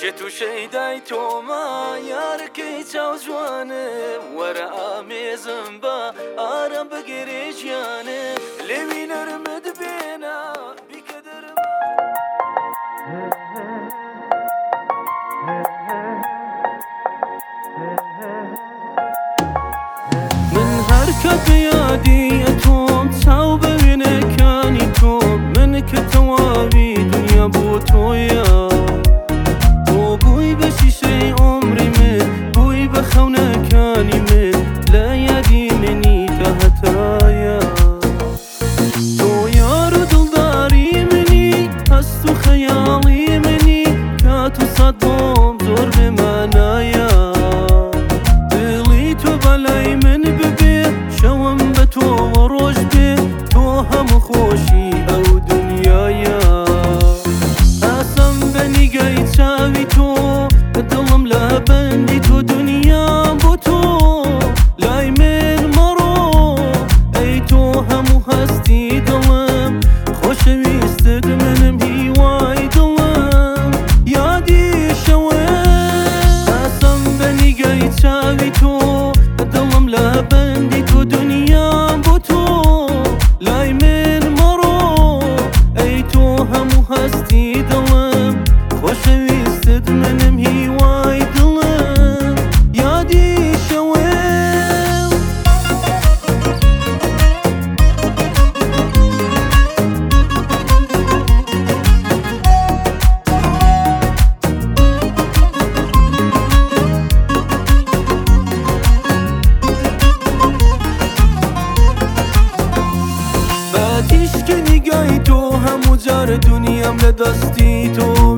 تو شیدای تو ما یارکی چاو جوانه ورا آمیزم با آرام بگریشیانه لیوی نرمد بینا بیکدر من هرکت بیادی اتوم چاو ببینه کانی تو من که توابی دنیا بو تویا تو بوی به شیشه عمری من بوی به خونه کانی من لا یادی منی تا هتایا تو یار و دلداری منی هست و خیالی منی که تو صدام زور به منایا دلی تو بلای من ببی شوم به تو و روش بی تو هم خوشی او دنیایا اسم به نگای چاوی تو دلم لبندی تو دنیا بو تو لای من مرو ای تو همو هستی دلم خوشویستت منم هیوای دلم یادی شوه اسم به نگای چاوی تو دلم لبندی تو دنیا بو تو لای من مرو ای تو همو هستی دلم خوشویستت منم هیوای دلم یادی شوه بعدیش که نگاهی تو همو جار دنیام لدستی تو